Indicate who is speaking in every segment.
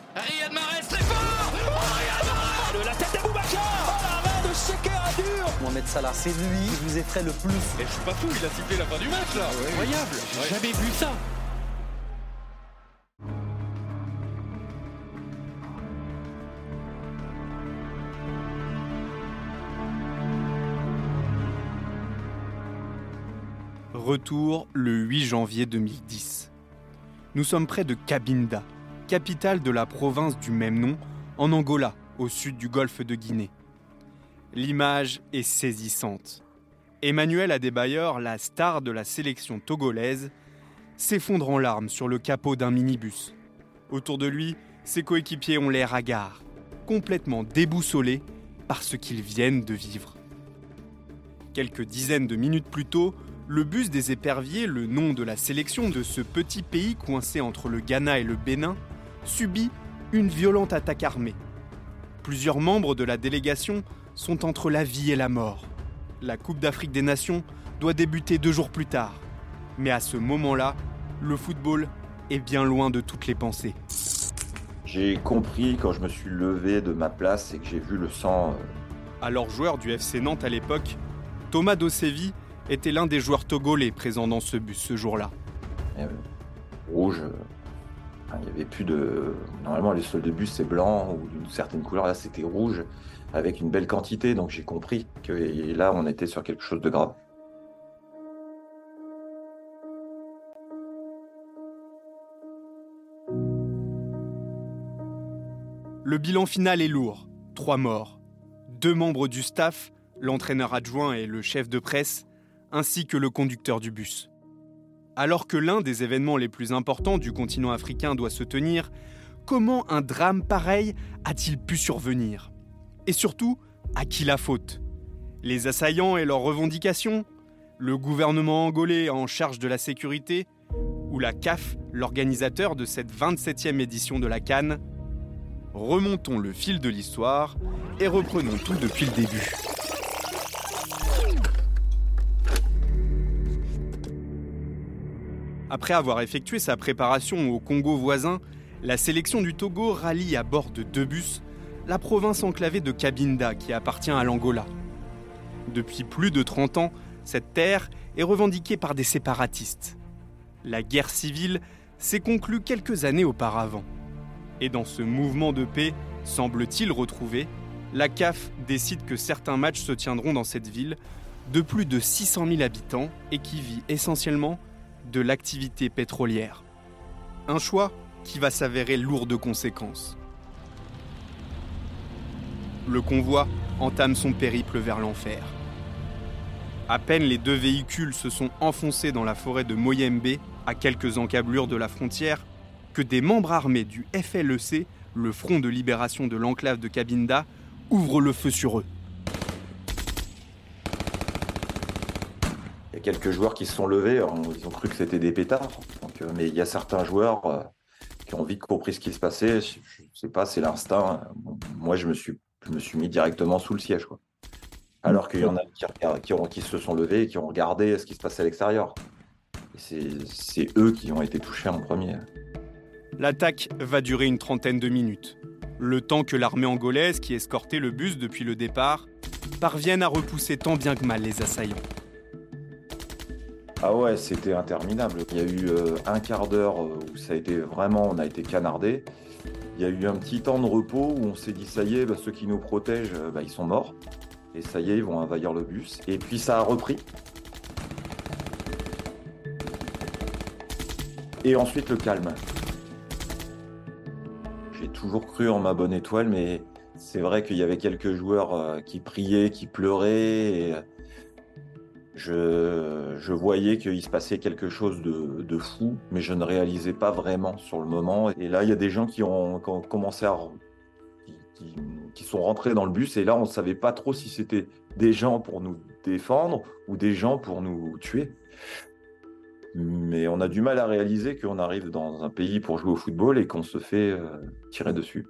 Speaker 1: Riyad Mahrez très fort. Riyad Mahrez de la tête d'Aboubacar. Oh la main de Sheker dur.
Speaker 2: Mohamed Salah, c'est lui qui vous effraie le plus.
Speaker 1: Et je suis pas fou, il a sifflé la fin du match là. Ouais, incroyable. J'ai jamais vu ça.
Speaker 3: Retour le 8 janvier 2010. Nous sommes près de Cabinda, capitale de la province du même nom, en Angola, au sud du golfe de Guinée. L'image est saisissante. Emmanuel Adebayor, la star de la sélection togolaise, s'effondre en larmes sur le capot d'un minibus. Autour de lui, ses coéquipiers ont l'air hagards, complètement déboussolés par ce qu'ils viennent de vivre. Quelques dizaines de minutes plus tôt, le bus des éperviers, le nom de la sélection de ce petit pays coincé entre le Ghana et le Bénin, subit une violente attaque armée. Plusieurs membres de la délégation sont entre la vie et la mort. La Coupe d'Afrique des Nations doit débuter 2 jours plus tard. Mais à ce moment-là, le football est bien loin de toutes les pensées.
Speaker 4: J'ai compris quand je me suis levé de ma place et que j'ai vu le sang.
Speaker 3: Alors joueur du FC Nantes à l'époque, Thomas Dossevi était l'un des joueurs togolais présents dans ce bus ce jour-là.
Speaker 4: Rouge, il n'y avait plus de... Normalement, les sols de bus, c'est blanc ou d'une certaine couleur. Là, c'était rouge avec une belle quantité. Donc, j'ai compris que là, on était sur quelque chose de grave.
Speaker 3: Le bilan final est lourd. 3 morts. 2 membres du staff, l'entraîneur adjoint et le chef de presse, ainsi que le conducteur du bus. Alors que l'un des événements les plus importants du continent africain doit se tenir, comment un drame pareil a-t-il pu survenir ? Et surtout, à qui la faute ? Les assaillants et leurs revendications ? Le gouvernement angolais en charge de la sécurité ? Ou la CAF, l'organisateur de cette 27e édition de la CAN ? Remontons le fil de l'histoire et reprenons tout depuis le début. Après avoir effectué sa préparation au Congo voisin, la sélection du Togo rallie à bord de 2 bus la province enclavée de Cabinda qui appartient à l'Angola. Depuis plus de 30 ans, cette terre est revendiquée par des séparatistes. La guerre civile s'est conclue quelques années auparavant. Et dans ce mouvement de paix, semble-t-il retrouvé, la CAF décide que certains matchs se tiendront dans cette ville de plus de 600 000 habitants et qui vit essentiellement de l'activité pétrolière. Un choix qui va s'avérer lourd de conséquences. Le convoi entame son périple vers l'enfer. À peine les 2 véhicules se sont enfoncés dans la forêt de Moyembe, à quelques encablures de la frontière, que des membres armés du FLEC, le Front de libération de l'enclave de Cabinda, ouvrent le feu sur eux.
Speaker 4: Il y a quelques joueurs qui se sont levés, ils ont cru que c'était des pétards. Donc, mais il y a certains joueurs qui ont vite compris ce qui se passait. Je ne sais pas, c'est l'instinct. Moi, je me suis mis directement sous le siège, quoi. Alors qu'il y en a qui se sont levés et qui ont regardé ce qui se passait à l'extérieur. Et c'est eux qui ont été touchés en premier.
Speaker 3: L'attaque va durer une 30aine de minutes. Le temps que l'armée angolaise, qui escortait le bus depuis le départ, parvienne à repousser tant bien que mal les assaillants.
Speaker 4: Ah ouais, c'était interminable. Il y a eu un quart d'heure où on a été canardés. Il y a eu un petit temps de repos où on s'est dit, ça y est, ceux qui nous protègent, ils sont morts. Et ça y est, ils vont envahir le bus. Et puis ça a repris. Et ensuite le calme. J'ai toujours cru en ma bonne étoile, mais c'est vrai qu'il y avait quelques joueurs qui priaient, qui pleuraient. Et je voyais qu'il se passait quelque chose de fou, mais je ne réalisais pas vraiment sur le moment. Et là, il y a des gens qui ont commencé qui sont rentrés dans le bus, et là, on ne savait pas trop si c'était des gens pour nous défendre ou des gens pour nous tuer. Mais on a du mal à réaliser qu'on arrive dans un pays pour jouer au football et qu'on se fait tirer dessus.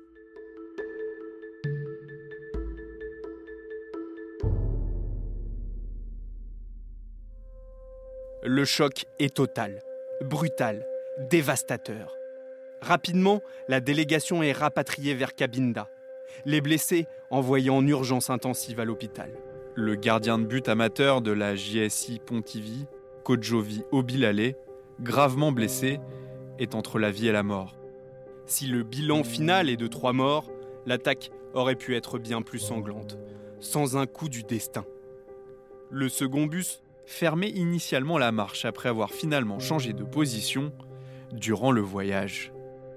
Speaker 3: Le choc est total, brutal, dévastateur. Rapidement, la délégation est rapatriée vers Cabinda. Les blessés envoyés en urgence intensive à l'hôpital. Le gardien de but amateur de la JSI Pontivy, Kodjovi Obilale, gravement blessé, est entre la vie et la mort. Si le bilan final est de 3 morts, l'attaque aurait pu être bien plus sanglante, sans un coup du destin. Le second bus fermait initialement la marche après avoir finalement changé de position durant le voyage.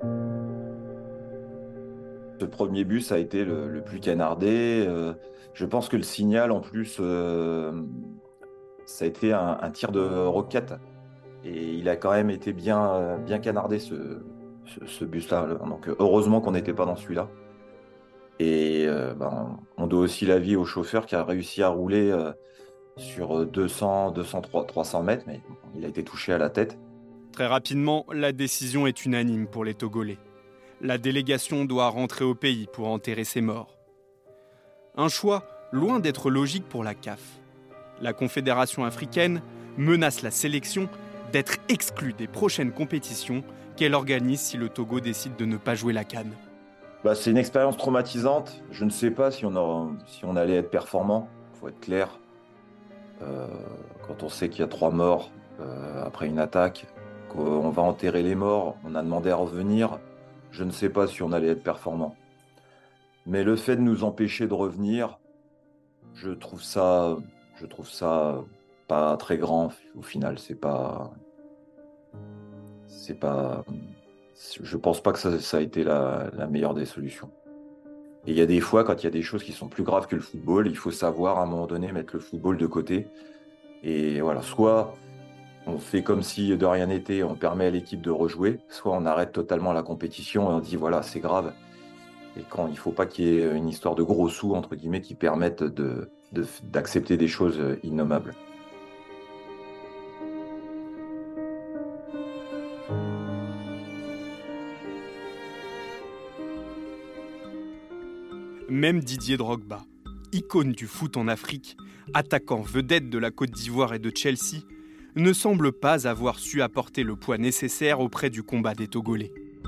Speaker 4: Ce premier bus a été le plus canardé. Je pense que le signal, en plus, ça a été un tir de roquette. Et il a quand même été bien canardé, ce bus-là. Donc, heureusement qu'on n'était pas dans celui-là. Et on doit aussi la vie au chauffeur qui a réussi à rouler sur 200, 300 mètres, mais il a été touché à la tête.
Speaker 3: Très rapidement, la décision est unanime pour les Togolais. La délégation doit rentrer au pays pour enterrer ses morts. Un choix loin d'être logique pour la CAF. La Confédération africaine menace la sélection d'être exclue des prochaines compétitions qu'elle organise si le Togo décide de ne pas jouer la CAN.
Speaker 4: C'est une expérience traumatisante. Je ne sais pas si on allait être performant. Il faut être clair. Quand on sait qu'il y a 3 morts après une attaque, qu'on va enterrer les morts, on a demandé à revenir, je ne sais pas si on allait être performant. Mais le fait de nous empêcher de revenir, je trouve ça pas très grand au final. Je pense pas que ça a été la meilleure des solutions. Et il y a des fois, quand il y a des choses qui sont plus graves que le football, il faut savoir à un moment donné mettre le football de côté. Et voilà, soit on fait comme si de rien n'était, on permet à l'équipe de rejouer, soit on arrête totalement la compétition et on dit voilà, c'est grave. Et quand il ne faut pas qu'il y ait une histoire de gros sous, entre guillemets, qui permettent d'accepter des choses innommables.
Speaker 3: Même Didier Drogba, icône du foot en Afrique, attaquant vedette de la Côte d'Ivoire et de Chelsea, ne semble pas avoir su apporter le poids nécessaire auprès du combat des Togolais.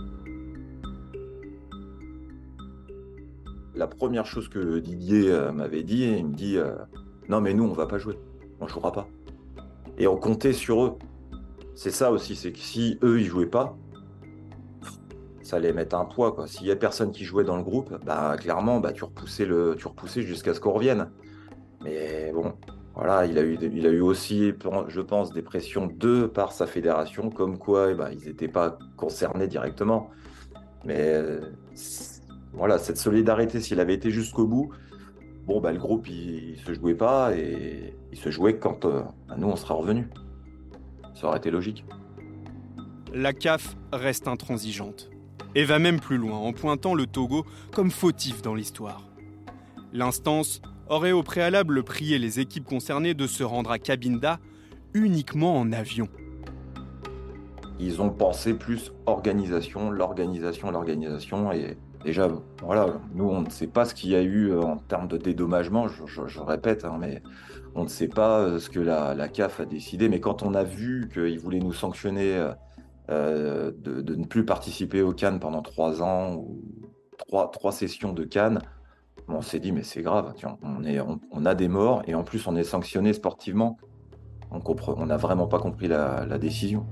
Speaker 4: La première chose que Didier m'avait dit, il me dit non mais nous on va pas jouer, on jouera pas. Et on comptait sur eux. C'est ça aussi, c'est que si eux ils jouaient pas, ça allait mettre un poids, quoi. S'il y a personne qui jouait dans le groupe, clairement tu repoussais jusqu'à ce qu'on revienne. Mais bon, voilà, il a eu aussi, je pense, des pressions par sa fédération, comme quoi ils n'étaient pas concernés directement. Mais voilà, cette solidarité, s'il avait été jusqu'au bout, le groupe il se jouait pas et il se jouait quand nous on sera revenus. Ça aurait été logique.
Speaker 3: La CAF reste intransigeante et va même plus loin en pointant le Togo comme fautif dans l'histoire. L'instance aurait au préalable prié les équipes concernées de se rendre à Cabinda uniquement en avion.
Speaker 4: Ils ont pensé plus l'organisation, et déjà, voilà, nous on ne sait pas ce qu'il y a eu en termes de dédommagement, je répète, mais on ne sait pas ce que la CAF a décidé, mais quand on a vu qu'ils voulaient nous sanctionner de ne plus participer au CAN pendant 3 ans, ou 3 sessions de CAN, on s'est dit mais c'est grave, on a des morts et en plus on est sanctionné sportivement. On n'a vraiment pas compris la décision.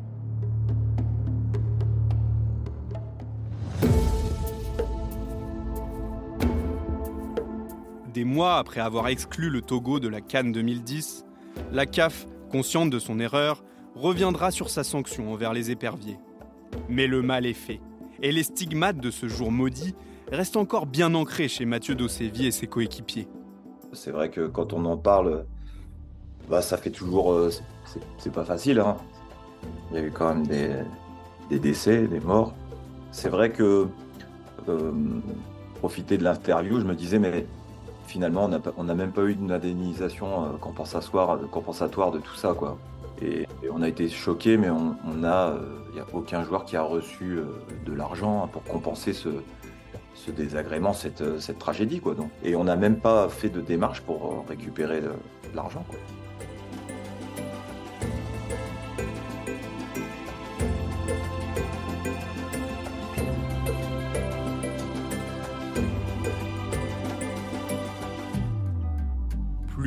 Speaker 3: Des mois après avoir exclu le Togo de la CAN 2010, la CAF, consciente de son erreur, reviendra sur sa sanction envers les éperviers. Mais le mal est fait, et les stigmates de ce jour maudit restent encore bien ancrés chez Mathieu Dossévi et ses coéquipiers.
Speaker 4: C'est vrai que quand on en parle, ça fait toujours... c'est pas facile, hein. Il y a eu quand même des décès, des morts. C'est vrai que profiter de l'interview, je me disais, mais finalement, on n'a même pas eu une indemnisation compensatoire de tout ça, quoi. Et on a été choqués, mais il n'y a aucun joueur qui a reçu de l'argent pour compenser ce désagrément, cette tragédie, quoi. Donc. Et on n'a même pas fait de démarche pour récupérer de l'argent, quoi.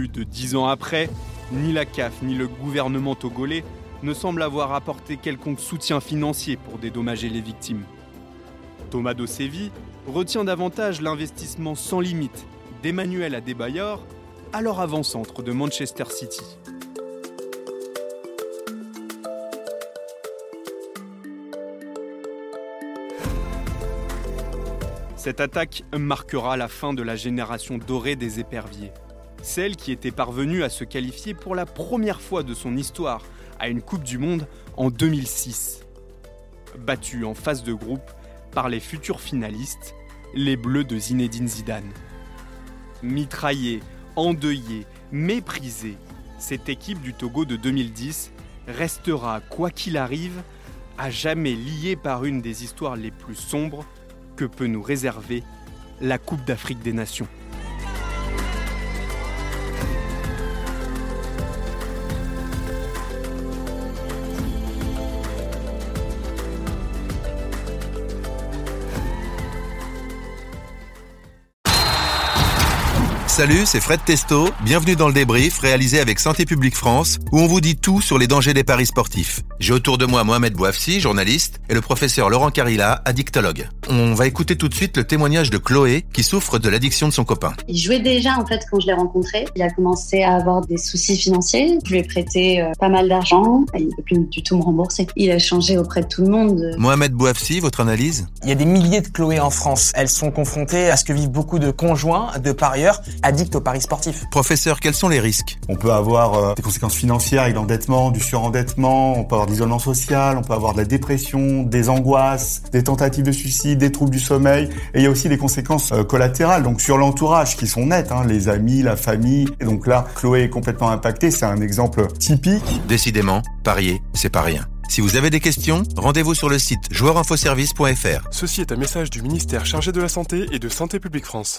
Speaker 3: Plus de 10 ans après, ni la CAF ni le gouvernement togolais ne semblent avoir apporté quelconque soutien financier pour dédommager les victimes. Thomas Dossevi retient davantage l'investissement sans limite d'Emmanuel Adebayor, alors avant-centre de Manchester City. Cette attaque marquera la fin de la génération dorée des éperviers. Celle qui était parvenue à se qualifier pour la première fois de son histoire à une Coupe du Monde en 2006. Battue en phase de groupe par les futurs finalistes, les Bleus de Zinedine Zidane. Mitraillée, endeuillée, méprisée, cette équipe du Togo de 2010 restera, quoi qu'il arrive, à jamais liée par une des histoires les plus sombres que peut nous réserver la Coupe d'Afrique des Nations.
Speaker 5: Salut, c'est Fred Testo. Bienvenue dans le débrief réalisé avec Santé publique France, où on vous dit tout sur les dangers des paris sportifs. J'ai autour de moi Mohamed Bouafsi, journaliste, et le professeur Laurent Carilla, addictologue. On va écouter tout de suite le témoignage de Chloé, qui souffre de l'addiction de son copain.
Speaker 6: Il jouait déjà en fait quand je l'ai rencontré. Il a commencé à avoir des soucis financiers. Je lui ai prêté pas mal d'argent. Il ne peut plus du tout me rembourser. Il a changé auprès de tout le monde.
Speaker 5: Mohamed Bouafsi, votre analyse ?
Speaker 7: Il y a des milliers de Chloé en France. Elles sont confrontées à ce que vivent beaucoup de conjoints, de parieurs, addicts aux paris sportifs.
Speaker 5: Professeur, quels sont les risques ?
Speaker 8: On peut avoir des conséquences financières avec l'endettement, du surendettement, on peut avoir de l'isolement social, on peut avoir de la dépression, des angoisses, des tentatives de suicide, des troubles du sommeil. Et il y a aussi des conséquences collatérales, donc sur l'entourage qui sont nettes, les amis, la famille. Et donc là, Chloé est complètement impactée, c'est un exemple typique.
Speaker 5: Décidément, parier, c'est pas rien. Si vous avez des questions, rendez-vous sur le site joueurinfoservice.fr.
Speaker 9: Ceci est un message du ministère chargé de la Santé et de Santé publique France.